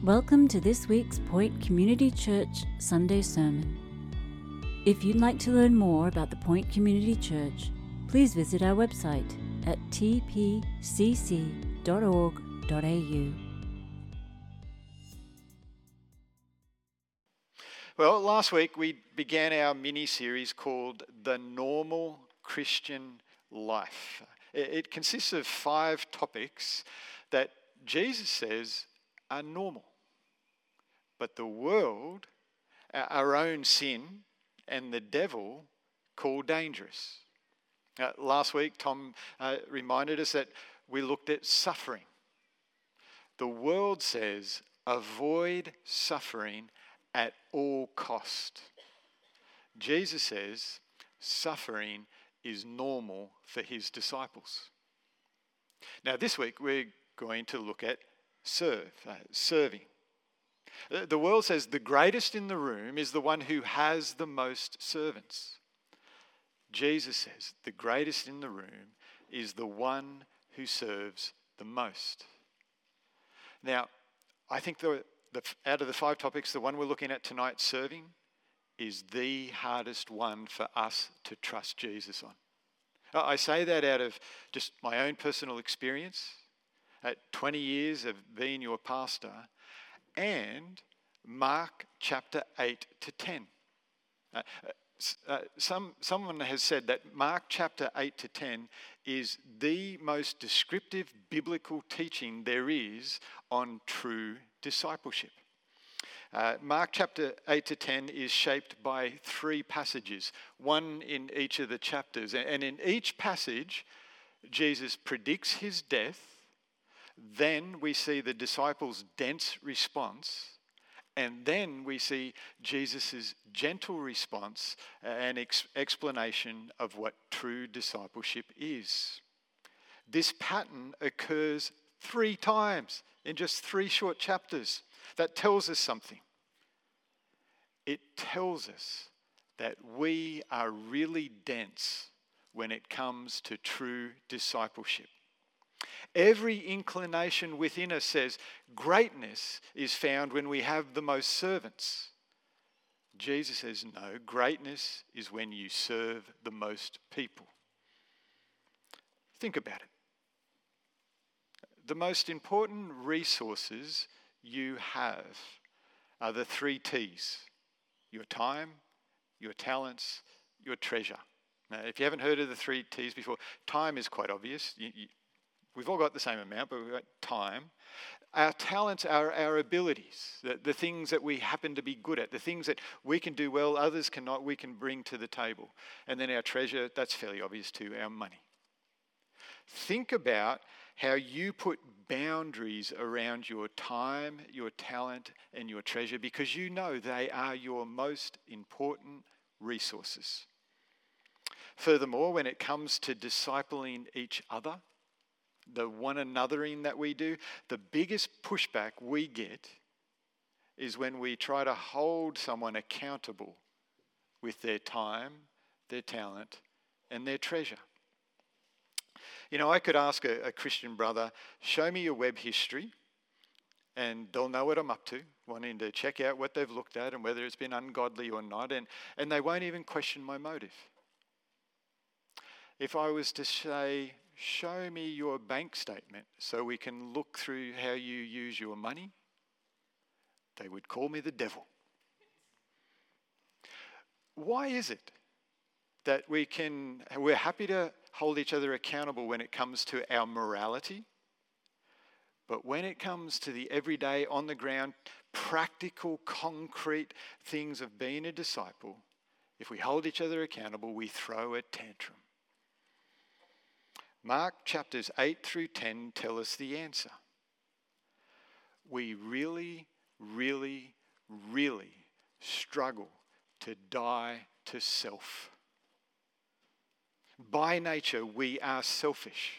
Welcome to this week's Point Community Church Sunday Sermon. If you'd like to learn more about the Point Community Church, please visit our website at tpcc.org.au. Well, last week we began our mini-series called The Normal Christian Life. It consists of 5 topics that Jesus says are normal, but the world, our own sin, and the devil call dangerous. Last week, Tom reminded us that we looked at suffering. The world says avoid suffering at all cost. Jesus says suffering is normal for his disciples. Now this week we're going to look at serving. The world says the greatest in the room is the one who has the most servants. Jesus says the greatest in the room is the one who serves the most. Now, I think out of the 5 topics, the one we're looking at tonight, serving, is the hardest one for us to trust Jesus on. I say that out of just my own personal experience, at 20 years of being your pastor, and Mark chapter 8 to 10. Someone has said that Mark chapter 8 to 10 is the most descriptive biblical teaching there is on true discipleship. Mark chapter 8 to 10 is shaped by 3 passages, one in each of the chapters. And in each passage, Jesus predicts his death. Then we see the disciples' dense response. And then we see Jesus' gentle response and explanation of what true discipleship is. This pattern occurs 3 times in just 3 short chapters. That tells us something. It tells us that we are really dense when it comes to true discipleship. Every inclination within us says greatness is found when we have the most servants. Jesus says, no, greatness is when you serve the most people. Think about it. The most important resources you have are the 3 T's: your time, your talents, your treasure. Now, if you haven't heard of the 3 T's before, time is quite obvious. We've all got the same amount, but we've got time. Our talents are our abilities, the things that we happen to be good at, the things that we can do well, others cannot, we can bring to the table. And then our treasure, that's fairly obvious too, our money. Think about how you put boundaries around your time, your talent, and your treasure, because you know they are your most important resources. Furthermore, when it comes to discipling each other, the one anothering that we do, the biggest pushback we get is when we try to hold someone accountable with their time, their talent, and their treasure. You know, I could ask a Christian brother, show me your web history, and they'll know what I'm up to, wanting to check out what they've looked at and whether it's been ungodly or not, and they won't even question my motive. If I was to say, show me your bank statement so we can look through how you use your money, they would call me the devil. Why is it that we're happy to hold each other accountable when it comes to our morality, but when it comes to the everyday, on the ground, practical, concrete things of being a disciple, if we hold each other accountable, we throw a tantrum? Mark chapters 8 through 10 tell us the answer. We really, really, really struggle to die to self. By nature, we are selfish.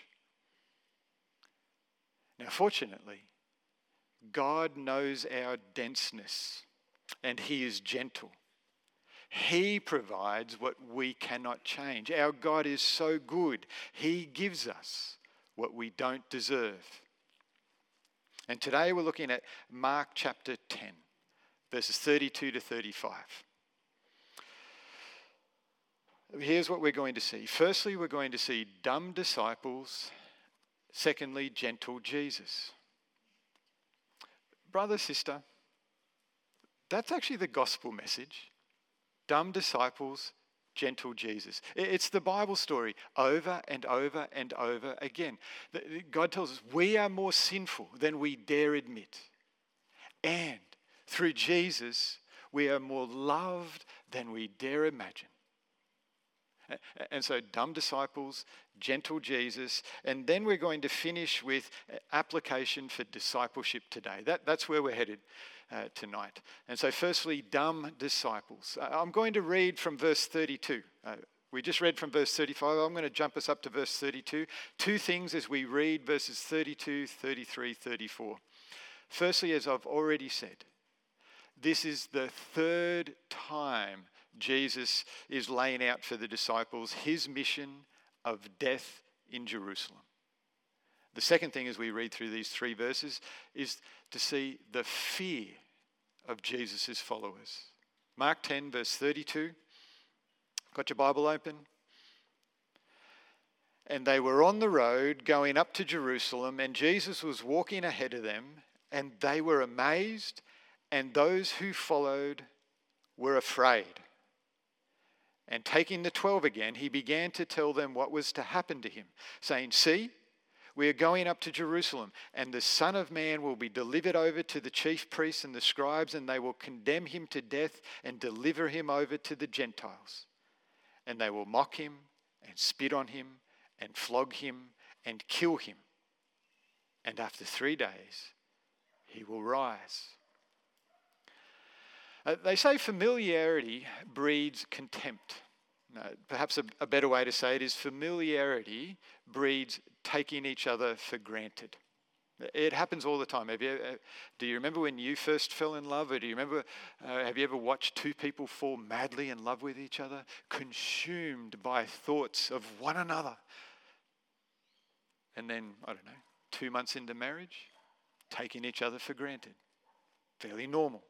Now, fortunately, God knows our denseness, and he is gentle. He provides what we cannot change. Our God is so good. He gives us what we don't deserve. And today we're looking at Mark chapter 10, verses 32 to 35. Here's what we're going to see. Firstly, we're going to see dumb disciples. Secondly, gentle Jesus. Brother, sister, that's actually the gospel message. Dumb disciples, gentle Jesus. It's the Bible story over and over and over again. God tells us we are more sinful than we dare admit. And through Jesus, we are more loved than we dare imagine. And so dumb disciples, gentle Jesus, and then we're going to finish with application for discipleship today. That's where we're headed tonight. And so firstly, dumb disciples. I'm going to read from verse 32. We just read from verse 35. I'm going to jump us up to verse 32. Two things as we read verses 32, 33, 34. Firstly, as I've already said, this is the third time Jesus is laying out for the disciples his mission of death in Jerusalem. The second thing as we read through these three verses is to see the fear of Jesus' followers. Mark 10 verse 32. Got your Bible open? And they were on the road going up to Jerusalem, and Jesus was walking ahead of them, and they were amazed, and those who followed were afraid. And taking the 12 again, he began to tell them what was to happen to him, saying, "See, we are going up to Jerusalem, and the Son of Man will be delivered over to the chief priests and the scribes, and they will condemn him to death and deliver him over to the Gentiles. And they will mock him and spit on him and flog him and kill him. And after 3 days, he will rise." They say familiarity breeds contempt. Perhaps a better way to say it is familiarity breeds taking each other for granted. It happens all the time. Do you remember when you first fell in love? Or do you remember, have you ever watched two people fall madly in love with each other, consumed by thoughts of one another? And then, 2 months into marriage, taking each other for granted. Fairly normal.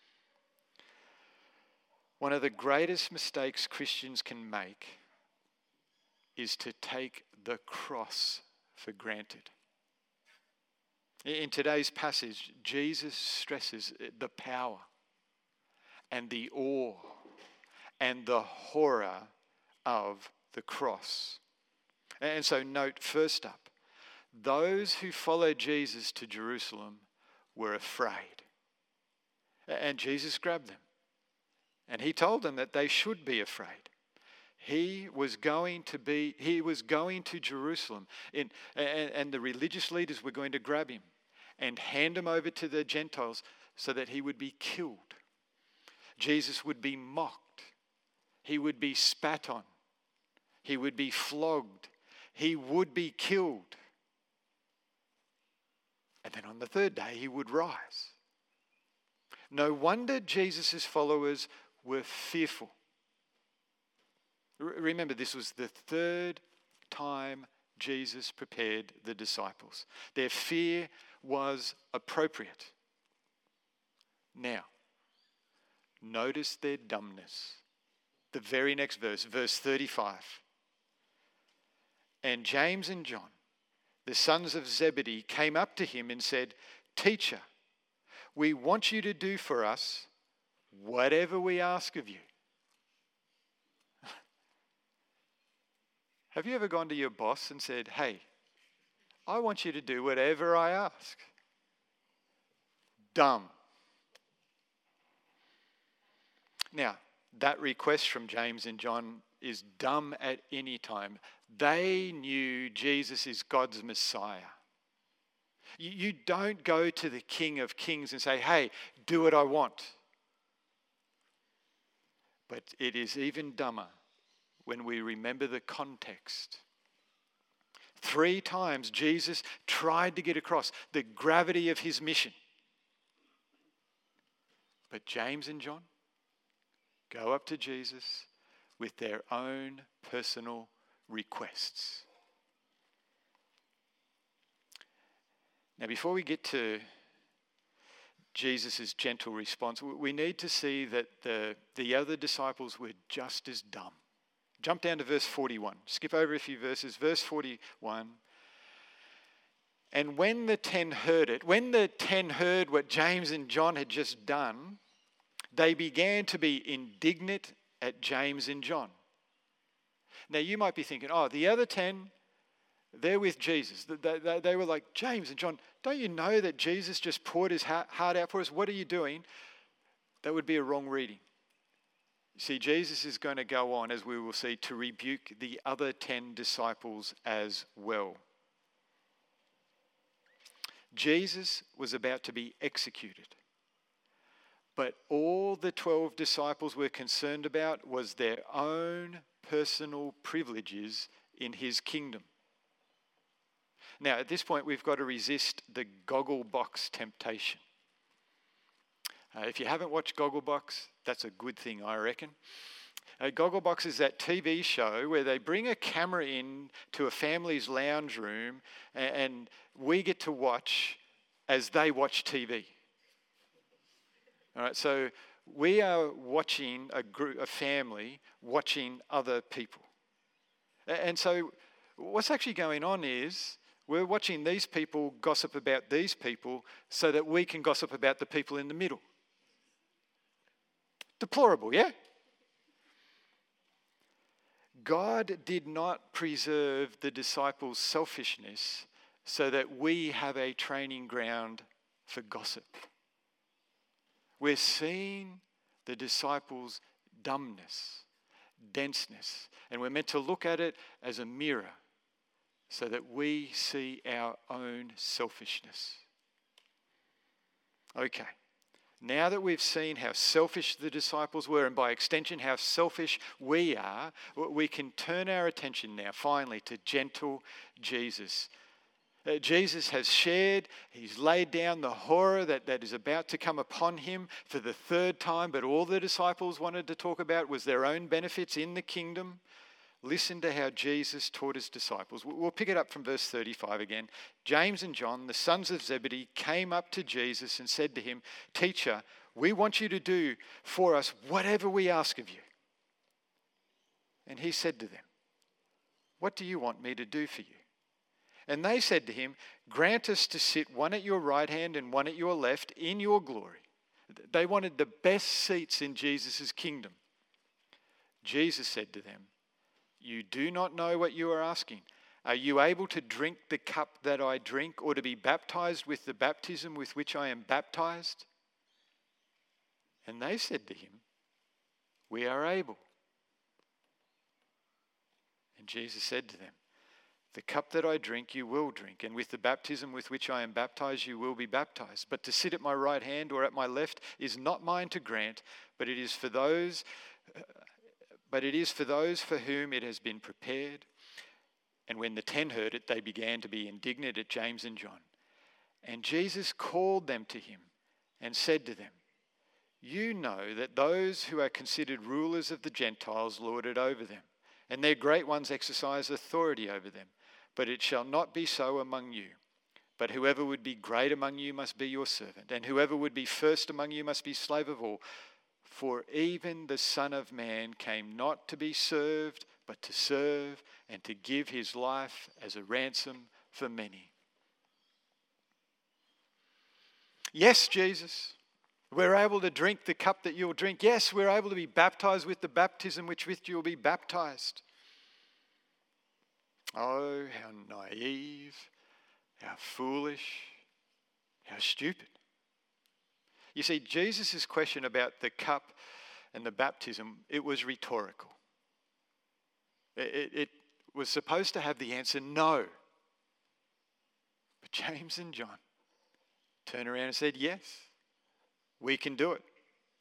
One of the greatest mistakes Christians can make is to take the cross for granted. In today's passage, Jesus stresses the power and the awe and the horror of the cross. And so note first up, those who followed Jesus to Jerusalem were afraid. And Jesus grabbed them. And he told them that they should be afraid. He was going to Jerusalem, and the religious leaders were going to grab him and hand him over to the Gentiles so that he would be killed. Jesus would be mocked. He would be spat on. He would be flogged. He would be killed. And then on the third day, he would rise. No wonder Jesus' followers were fearful. Remember, this was the third time Jesus prepared the disciples. Their fear was appropriate. Now, notice their dumbness. The very next verse, verse 35. And James and John, the sons of Zebedee, came up to him and said, "Teacher, we want you to do for us whatever we ask of you." Have you ever gone to your boss and said, "Hey, I want you to do whatever I ask"? Dumb. Now, that request from James and John is dumb at any time. They knew Jesus is God's Messiah. You don't go to the King of Kings and say, "Hey, do what I want." But it is even dumber when we remember the context. 3 times Jesus tried to get across the gravity of his mission. But James and John go up to Jesus with their own personal requests. Now, before we get to Jesus' gentle response, we need to see that the other disciples were just as dumb. Jump down to verse 41. Skip over a few verses. Verse 41. And when the 10 heard it, when the 10 heard what James and John had just done, they began to be indignant at James and John. Now, you might be thinking, oh, the other 10, they're with Jesus. They were like, James and John, don't you know that Jesus just poured his heart out for us? What are you doing? That would be a wrong reading. You see, Jesus is going to go on, as we will see, to rebuke the other 10 disciples as well. Jesus was about to be executed. But all the 12 disciples were concerned about was their own personal privileges in his kingdom. Now, at this point, we've got to resist the Gogglebox temptation. If you haven't watched Gogglebox, that's a good thing, I reckon. Gogglebox is that TV show where they bring a camera in to a family's lounge room and we get to watch as they watch TV. All right, so we are watching a family watching other people. And so what's actually going on is we're watching these people gossip about these people so that we can gossip about the people in the middle. Deplorable, yeah? God did not preserve the disciples' selfishness so that we have a training ground for gossip. We're seeing the disciples' dumbness, denseness, and we're meant to look at it as a mirror so that we see our own selfishness. Okay, now that we've seen how selfish the disciples were, and by extension how selfish we are, we can turn our attention now finally to gentle Jesus. Jesus has shared, he's laid down the horror that is about to come upon him for the third time, but all the disciples wanted to talk about was their own benefits in the kingdom. Listen to how Jesus taught his disciples. We'll pick it up from verse 35 again. James and John, the sons of Zebedee, came up to Jesus and said to him, "Teacher, we want you to do for us whatever we ask of you." And he said to them, "What do you want me to do for you?" And they said to him, "Grant us to sit one at your right hand and one at your left in your glory." They wanted the best seats in Jesus' kingdom. Jesus said to them, "You do not know what you are asking. Are you able to drink the cup that I drink, or to be baptized with the baptism with which I am baptized?" And they said to him, "We are able." And Jesus said to them, "The cup that I drink you will drink, and with the baptism with which I am baptized you will be baptized. But to sit at my right hand or at my left is not mine to grant, but it is for those for whom it has been prepared." And when the 10 heard it, they began to be indignant at James and John. And Jesus called them to him and said to them, "You know that those who are considered rulers of the Gentiles lord it over them, and their great ones exercise authority over them. But it shall not be so among you. But whoever would be great among you must be your servant, and whoever would be first among you must be slave of all. For even the Son of Man came not to be served, but to serve and to give his life as a ransom for many." Yes, Jesus, we're able to drink the cup that you'll drink. Yes, we're able to be baptized with the baptism with which you'll be baptized. Oh, how naive, how foolish, how stupid. You see, Jesus' question about the cup and the baptism, it was rhetorical. It was supposed to have the answer no. But James and John turned around and said, "Yes, we can do it."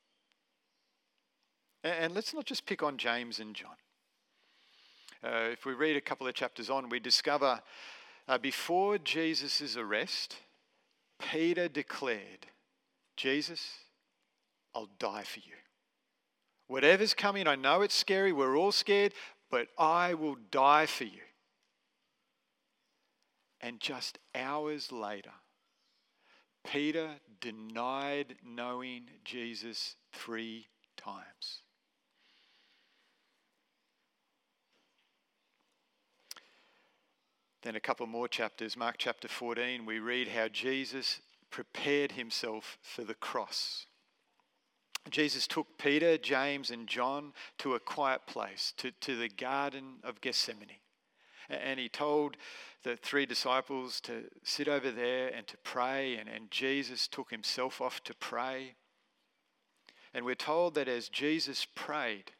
And let's not just pick on James and John. If we read a couple of chapters on, we discover before Jesus' arrest, Peter declared, "Jesus, I'll die for you. Whatever's coming, I know it's scary, we're all scared, but I will die for you." And just hours later, Peter denied knowing Jesus 3 times. Then a couple more chapters, Mark chapter 14, we read how Jesus prepared himself for the cross. Jesus took Peter, James, and John to a quiet place, to the Garden of Gethsemane. And he told the 3 disciples to sit over there and to pray, and Jesus took himself off to pray. And we're told that as Jesus prayed,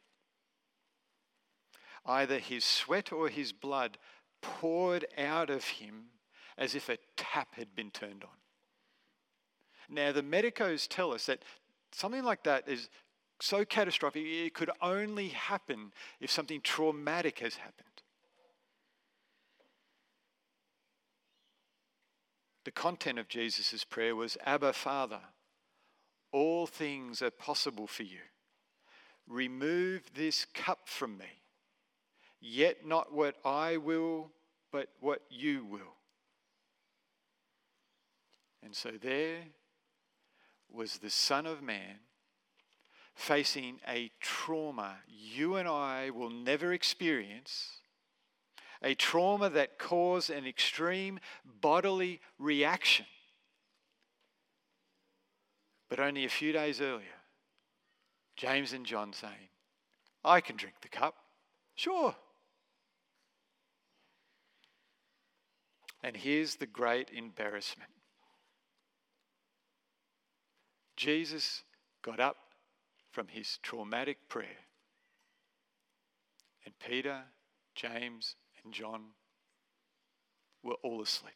either his sweat or his blood poured out of him as if a tap had been turned on. Now, the medicos tell us that something like that is so catastrophic, it could only happen if something traumatic has happened. The content of Jesus' prayer was, Abba, Father, all things are possible for you. Remove this cup from me. Yet not what I will, but what you will. And so there was the Son of Man facing a trauma you and I will never experience, a trauma that caused an extreme bodily reaction. But only a few days earlier, James and John saying, I can drink the cup, sure. And here's the great embarrassment. Jesus got up from his traumatic prayer, and Peter, James, and John were all asleep.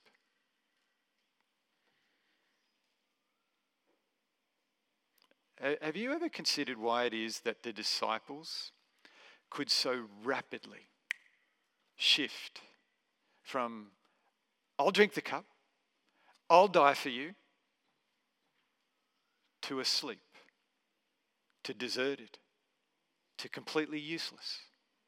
Have you ever considered why it is that the disciples could so rapidly shift from, I'll drink the cup, I'll die for you, to asleep, to deserted, to completely useless?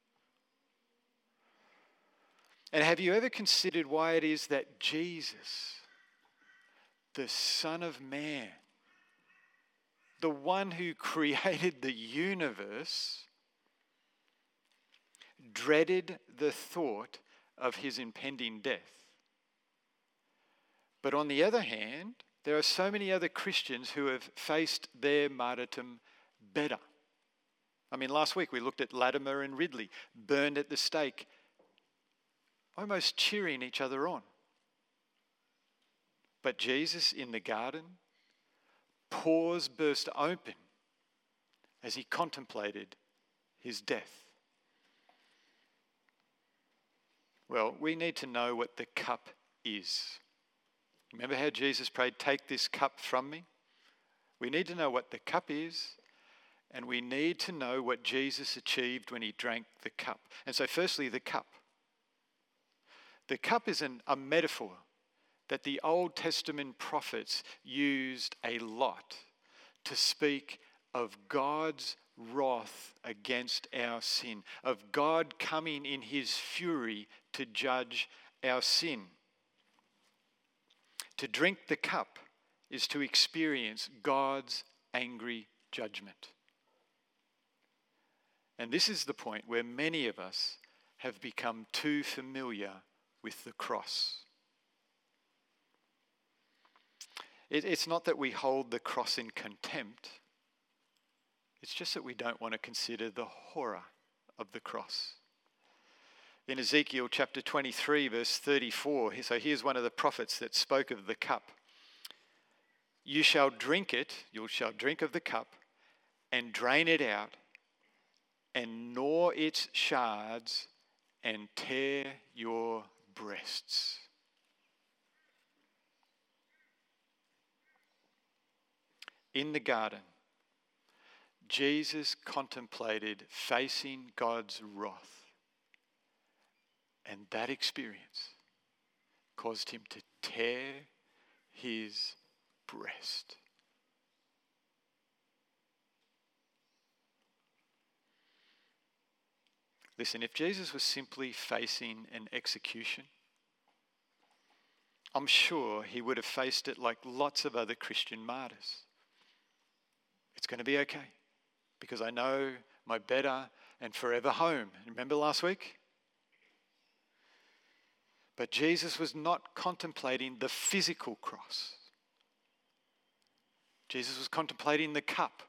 And have you ever considered why it is that Jesus, the Son of Man, the one who created the universe, dreaded the thought of his impending death? But on the other hand, there are so many other Christians who have faced their martyrdom better. I mean, last week we looked at Latimer and Ridley, burned at the stake, almost cheering each other on. But Jesus in the garden, pores burst open as he contemplated his death. Well, we need to know what the cup is. Remember how Jesus prayed, take this cup from me? We need to know what the cup is, and we need to know what Jesus achieved when he drank the cup. And so firstly, the cup. The cup is a metaphor that the Old Testament prophets used a lot to speak of God's wrath against our sin, of God coming in his fury to judge our sin. To drink the cup is to experience God's angry judgment. And this is the point where many of us have become too familiar with the cross. It's not that we hold the cross in contempt. It's just that we don't want to consider the horror of the cross. In Ezekiel chapter 23, verse 34, so here's one of the prophets that spoke of the cup. You shall drink it, you shall drink of the cup, and drain it out, and gnaw its shards, and tear your breasts. In the garden, Jesus contemplated facing God's wrath. And that experience caused him to tear his breast. Listen, if Jesus was simply facing an execution, I'm sure he would have faced it like lots of other Christian martyrs. It's going to be okay because I know my better and forever home. Remember last week? But Jesus was not contemplating the physical cross. Jesus was contemplating the cup,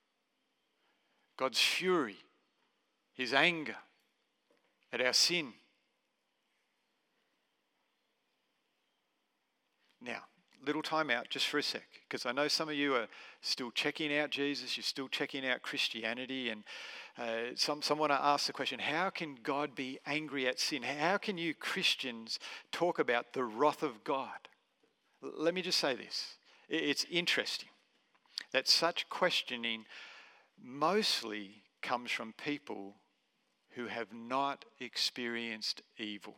God's fury, his anger at our sin. Now, little time out just for a sec, because I know some of you are still checking out Jesus, you're still checking out Christianity, and someone asked the question, how can God be angry at sin? How can you Christians talk about the wrath of God? Let me just say this. It's interesting that such questioning mostly comes from people who have not experienced evil.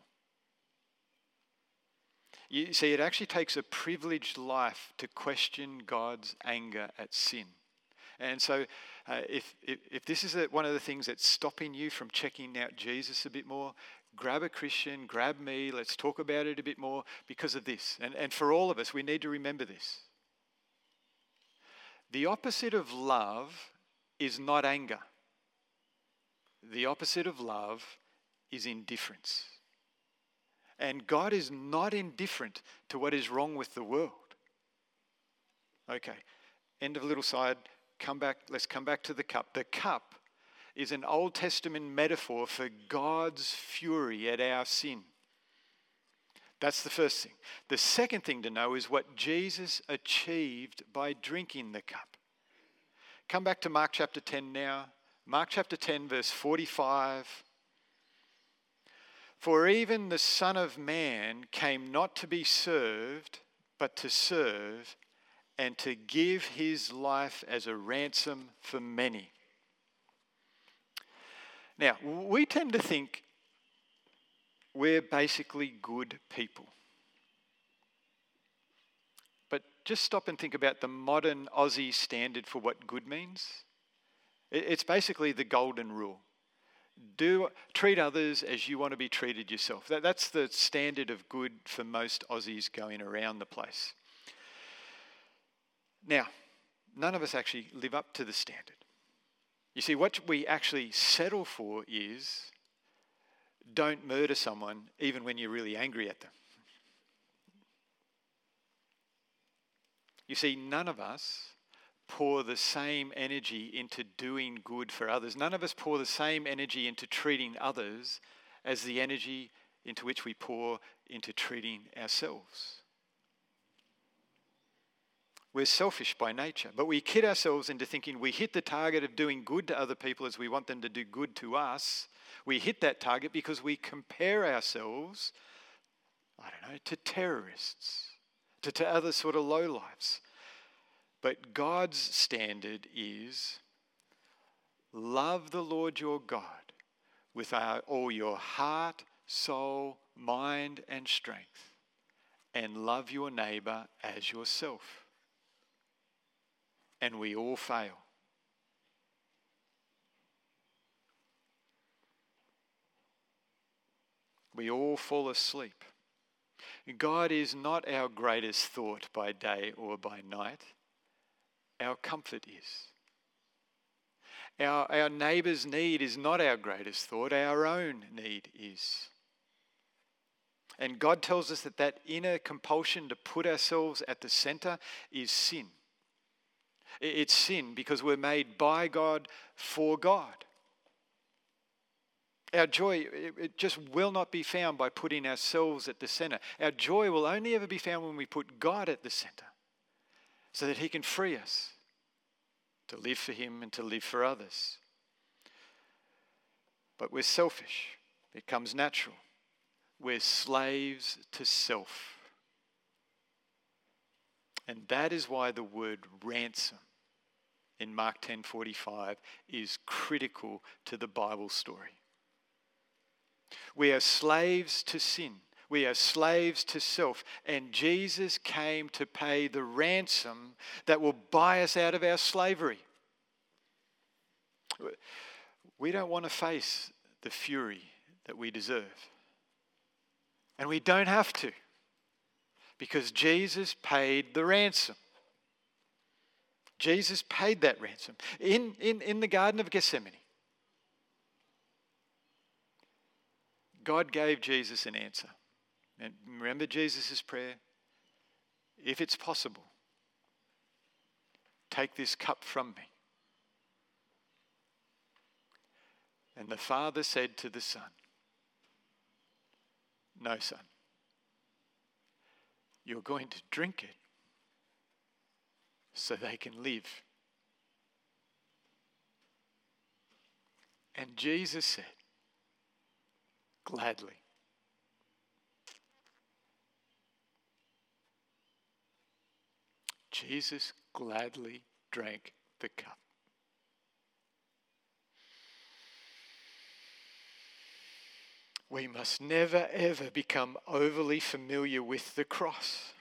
You see, it actually takes a privileged life to question God's anger at sin. And so if this is one of the things that's stopping you from checking out Jesus a bit more, grab a Christian, grab me, let's talk about it a bit more because of this. And for all of us, we need to remember this. The opposite of love is not anger. The opposite of love is indifference. And God is not indifferent to what is wrong with the world. Okay, end of little side. Let's come back to the cup. The cup is an Old Testament metaphor for God's fury at our sin. That's the first thing. The second thing to know is what Jesus achieved by drinking the cup. Come back to Mark chapter 10 now. Mark chapter 10, verse 45. For even the Son of Man came not to be served, but to serve, and to give his life as a ransom for many. Now, we tend to think we're basically good people. But just stop and think about the modern Aussie standard for what good means. It's basically the golden rule. Treat others as you want to be treated yourself. That's the standard of good for most Aussies going around the place. Now, none of us actually live up to the standard. You see, what we actually settle for is don't murder someone even when you're really angry at them. You see, none of us pour the same energy into doing good for others. None of us pour the same energy into treating others as the energy into which we pour into treating ourselves. We're selfish by nature, but we kid ourselves into thinking we hit the target of doing good to other people as we want them to do good to us. We hit that target because we compare ourselves, to terrorists, to other sort of lowlifes. But God's standard is love the Lord your God with all your heart, soul, mind, and strength, and love your neighbour as yourself. And we all fail. We all fall asleep. God is not our greatest thought by day or by night. Our comfort is. Our neighbour's need is not our greatest thought, our own need is. And God tells us that inner compulsion to put ourselves at the centre is sin. It's sin because we're made by God for God. Our joy, it just will not be found by putting ourselves at the centre. Our joy will only ever be found when we put God at the centre, so that he can free us to live for him and to live for others. But we're selfish. It comes natural. We're slaves to self. And that is why the word ransom in Mark 10:45 is critical to the Bible story. We are slaves to sin. We are slaves to self. And Jesus came to pay the ransom that will buy us out of our slavery. We don't want to face the fury that we deserve. And we don't have to. because Jesus paid the ransom. Jesus paid that ransom in the Garden of Gethsemane. God gave Jesus an answer. And remember Jesus' prayer? If it's possible, take this cup from me. And the Father said to the Son, no, Son, you're going to drink it so they can live. And Jesus said, gladly. Jesus gladly drank the cup. We must never ever become overly familiar with the cross.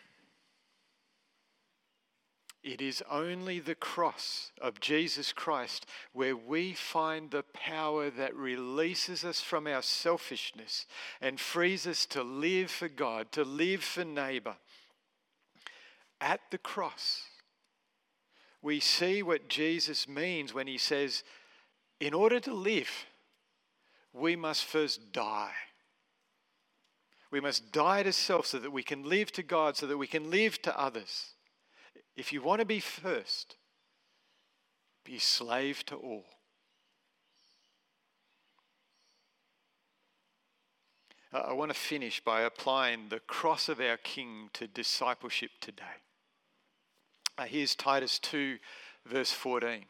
It is only the cross of Jesus Christ where we find the power that releases us from our selfishness and frees us to live for God, to live for neighbour. At the cross, we see what Jesus means when he says, in order to live, we must first die. We must die to self so that we can live to God, so that we can live to others. If you want to be first, be slave to all. I want to finish by applying the cross of our King to discipleship today. Here's Titus 2, verse 14.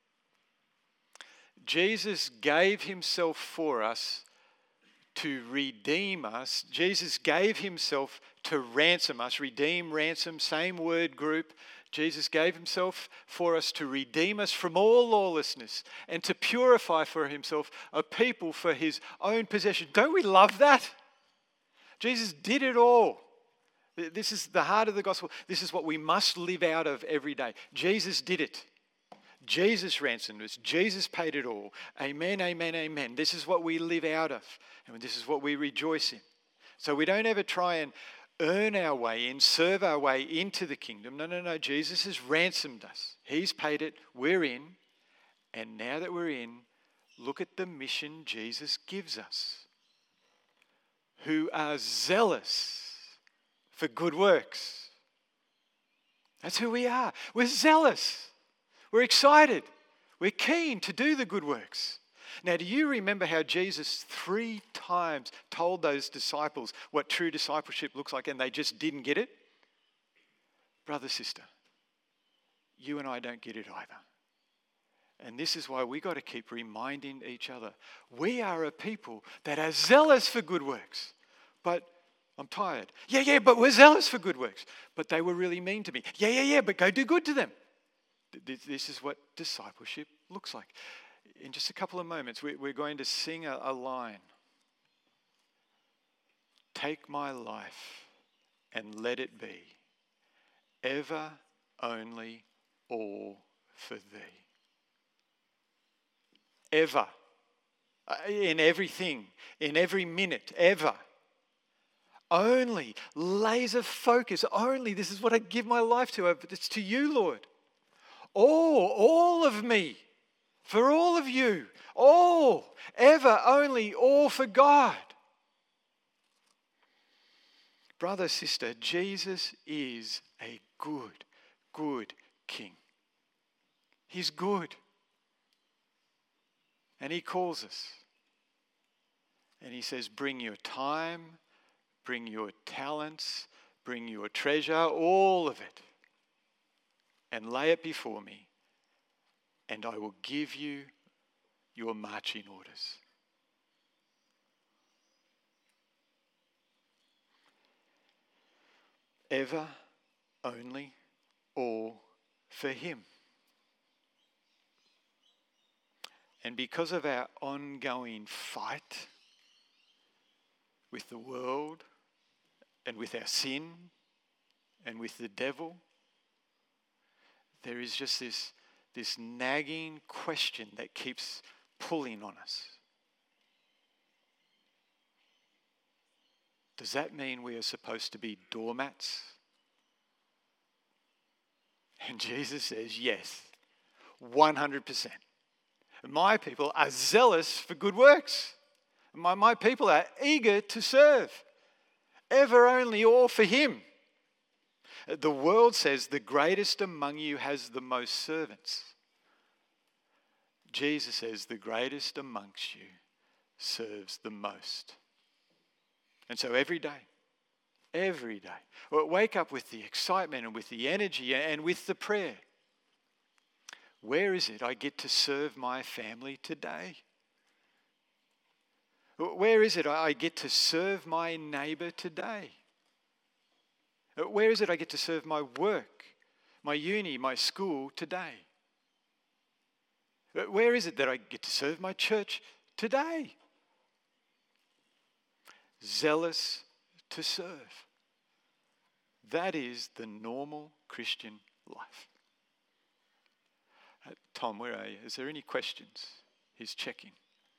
Jesus gave himself for us to redeem us. Jesus gave himself to ransom us. Redeem, ransom, same word group. Jesus gave himself for us to redeem us from all lawlessness and to purify for himself a people for his own possession. Don't we love that? Jesus did it all. This is the heart of the gospel. This is what we must live out of every day. Jesus did it. Jesus ransomed us. Jesus paid it all. Amen, amen, amen. This is what we live out of. And this is what we rejoice in. So we don't ever try and earn our way in, serve our way into the kingdom. No. Jesus has ransomed us. He's paid it. We're in. And now that we're in, look at the mission Jesus gives us. Who are zealous for good works. That's who we are. We're zealous. We're excited. We're keen to do the good works. Now, do you remember how Jesus 3 times told those disciples what true discipleship looks like and they just didn't get it? Brother, sister, you and I don't get it either. And this is why we got to keep reminding each other. We are a people that are zealous for good works. But I'm tired. Yeah, but we're zealous for good works. But they were really mean to me. Yeah, but go do good to them. This is what discipleship looks like. In just a couple of moments, we're going to sing a line. Take my life and let it be ever, only, all for thee. Ever. In everything, in every minute, ever. Only, laser focus, only, this is what I give my life to. It's to you, Lord. All of me, for all of you, all, ever, only, all for God. Brother, sister, Jesus is a good King. He's good. And he calls us. And he says, bring your time, bring your talents, bring your treasure, all of it, and lay it before me, and I will give you your marching orders. Ever, only, all for him. And because of our ongoing fight with the world and with our sin and with the devil, there is just this nagging question that keeps pulling on us. Does that mean we are supposed to be doormats And Jesus says, yes, 100%. My people are zealous for good works. My people are eager to serve, ever only all for him. The world says the greatest among you has the most servants. Jesus says the greatest amongst you serves the most. And so every day, wake up with the excitement and with the energy and with the prayer. Where is it I get to serve my family today? Where is it I get to serve my neighbour today? Where is it I get to serve my work, my uni, my school today? Where is it that I get to serve my church today? Zealous to serve. That is the normal Christian life. Tom, where are you? Is there any questions? He's checking.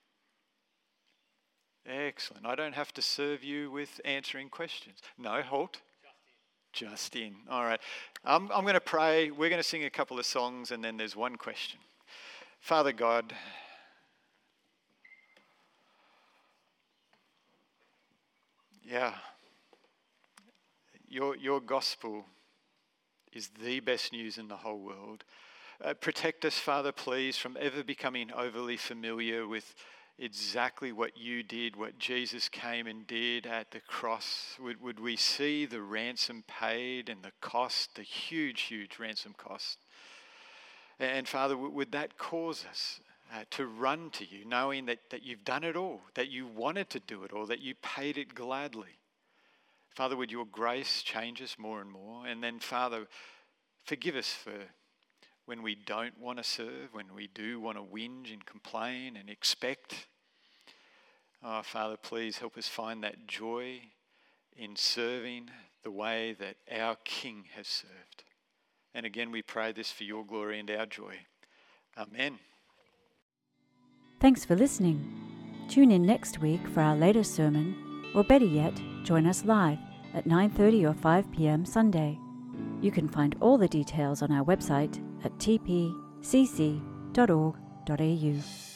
Excellent. I don't have to serve you with answering questions. No, halt. Just in. All right. I'm going to pray. We're going to sing a couple of songs and then there's one question. Father God, your gospel is the best news in the whole world. Protect us, Father, please, from ever becoming overly familiar with exactly what you did, what Jesus came and did at the cross. Would we see the ransom paid and the cost, the huge ransom cost? And Father, would that cause us to run to you, knowing that you've done it all, that you wanted to do it all, that you paid it gladly. Father, would your grace change us more and more? And then, Father, forgive us for when we don't want to serve, when we do want to whinge and complain and expect. Oh, Father, please help us find that joy in serving the way that our King has served. And again, we pray this for your glory and our joy. Amen. Thanks for listening. Tune in next week for our latest sermon, or better yet, join us live at 9:30 or 5 p.m. Sunday. You can find all the details on our website at tpcc.org.au.